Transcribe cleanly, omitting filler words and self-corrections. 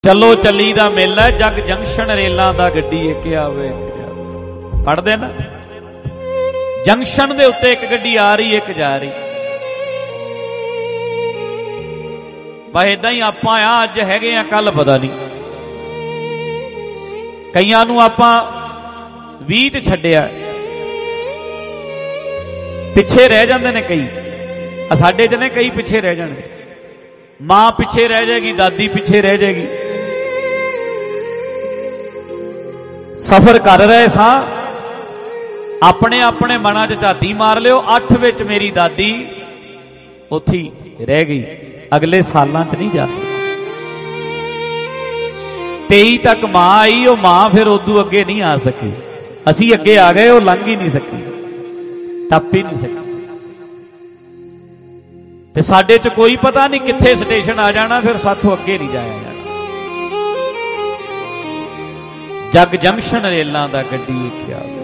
चलो चली दा मेला जग जंक्शन रेलां दा गड्डी एक आवे पढ़दे ना। जंक्शन दे उत्ते एक गड्डी आ रही एक जा रही। बस इदां ही आपां आ अज हैगे आ कल पता नहीं। कईयां नूं आपां 20 च छड्डिया पिछे रह जांदे ने कई। साडे च ने कई पिछे रह जाणे। मां पिछे रह जाएगी, दादी पिछे रह जाएगी। सफर कर रहे सा अपने अपने मना च झाती मार लियो। 8 विच मेरी दादी उत्थी रह गई, अगले सालां च नहीं जा सकती। 23 तक मां आई, वो मां फिर उदू अगे नहीं आ सकी। असी अगे आ गए, वो लंघ ही नहीं सकी, टप ही नहीं सकी। ते साडे च कोई पता नहीं कित्थे स्टेशन आ जाना, फिर साथों अगे नहीं जाया जाना। जग जंक्शन रेलां दा गड्डी क्या